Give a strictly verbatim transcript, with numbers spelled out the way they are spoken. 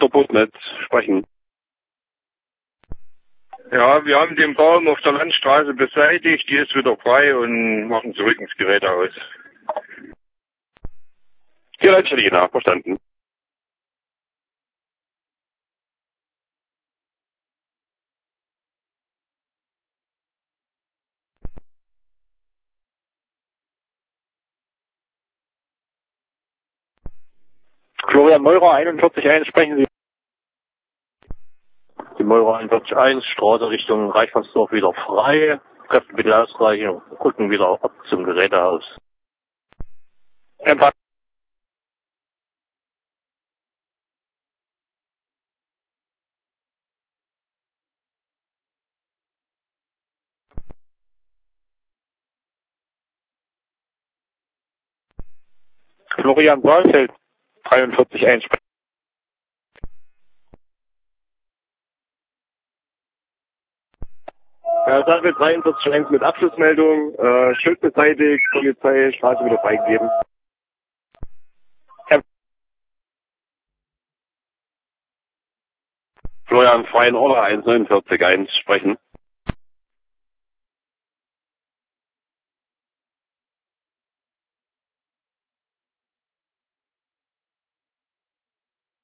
der Botnetz sprechen. Ja, wir haben den Baum auf der Landstraße beseitigt, die ist wieder frei und machen zurück ins Gerätehaus. Hier Leitstelle, verstanden. Florian Meurer, einundvierzig eins, sprechen Sie. Die Meurer einundvierzig eins, Straße Richtung Reichmannsdorf wieder frei. Kräfte bitte ausreichen und rücken wieder ab zum Gerätehaus. Empfang. Florian Saalfeld, dreiundvierzig eins, sprechen Ja, Saalfeld dreiundvierzig eins mit Abschlussmeldung, äh, Schild beseitigt, Polizei, Straße wieder freigegeben. Florian Freien Order eins neun vier eins sprechen.